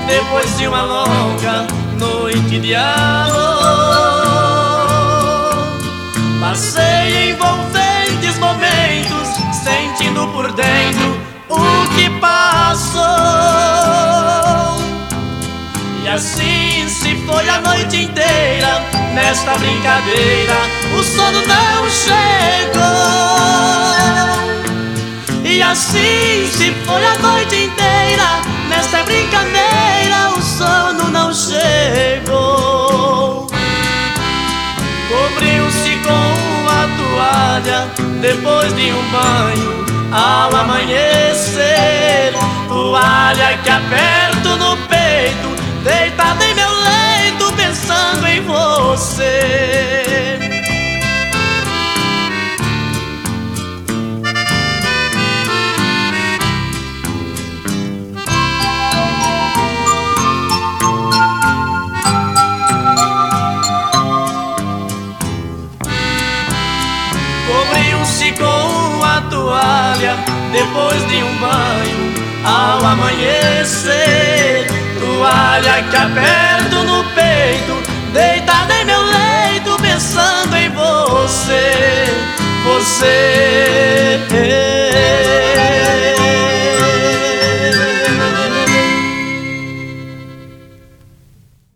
depois de uma longa noite de amor. Passei envolventes momentos, sentindo por dentro o que passou. E assim se foi a noite inteira, nesta brincadeira o sono não chegou. E assim se foi a noite inteira, nesta brincadeira o sono não chegou. Cobriu-se com a toalha depois de um banho ao amanhecer. Toalha que aperto no peito, deitada em meu leito, pensando em você. Cobriu-se com a toalha depois de um banho ao amanhecer. Toalha que aperto no peito, deita